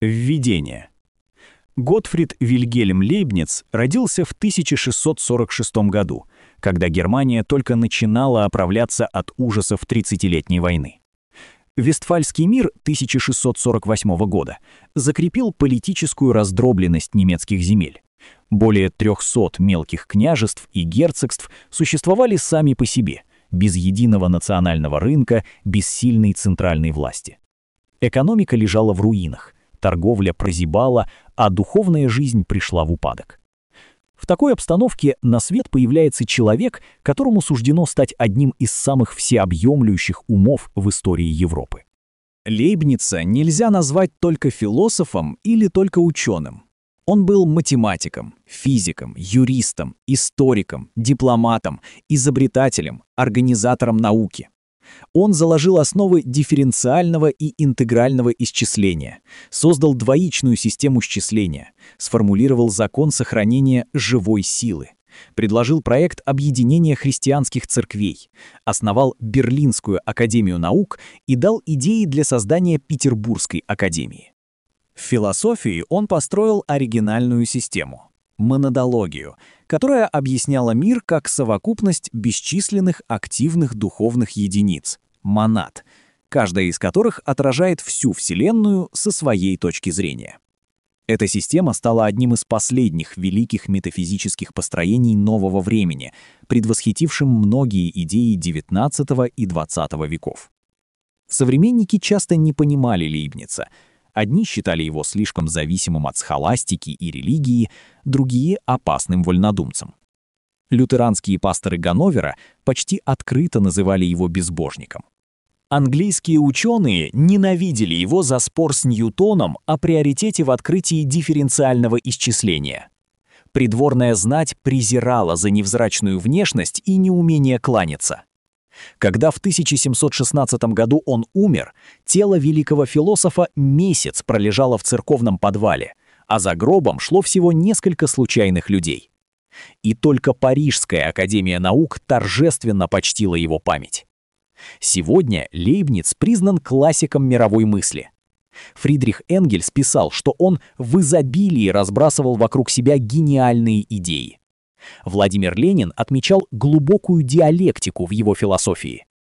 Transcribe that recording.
Введение. Готфрид Вильгельм Лейбниц родился в 1646 году, когда Германия только начинала оправляться от ужасов Тридцатилетней войны. Вестфальский мир 1648 года закрепил политическую раздробленность немецких земель. Более 300 мелких княжеств и герцогств существовали сами по себе, без единого национального рынка, без сильной центральной власти. Экономика лежала в руинах, торговля прозябала, а духовная жизнь пришла в упадок. В такой обстановке на свет появляется человек, которому суждено стать одним из самых всеобъемлющих умов в истории Европы. Лейбница нельзя назвать только философом или только ученым. Он был математиком, физиком, юристом, историком, дипломатом, изобретателем, организатором науки. Он заложил основы дифференциального и интегрального исчисления, создал двоичную систему счисления, сформулировал закон сохранения живой силы, предложил проект объединения христианских церквей, основал Берлинскую академию наук и дал идеи для создания Петербургской академии. В философии он построил оригинальную систему – монадологию, которая объясняла мир как совокупность бесчисленных активных духовных единиц – монад, каждая из которых отражает всю Вселенную со своей точки зрения. Эта система стала одним из последних великих метафизических построений нового времени, предвосхитившим многие идеи XIX и XX веков. Современники часто не понимали Лейбница. Одни считали его слишком зависимым от схоластики и религии, другие — опасным вольнодумцем. Лютеранские пасторы Ганновера почти открыто называли его безбожником. Английские ученые ненавидели его за спор с Ньютоном о приоритете в открытии дифференциального исчисления. Придворная знать презирала за невзрачную внешность и неумение кланяться. Когда в 1716 году он умер, тело великого философа месяц пролежало в церковном подвале, а за гробом шло всего несколько случайных людей. И только Парижская академия наук торжественно почтила его память. Сегодня Лейбниц признан классиком мировой мысли. Фридрих Энгельс писал, что он в изобилии разбрасывал вокруг себя гениальные идеи. Владимир Ленин отмечал глубокую диалектику в его философии.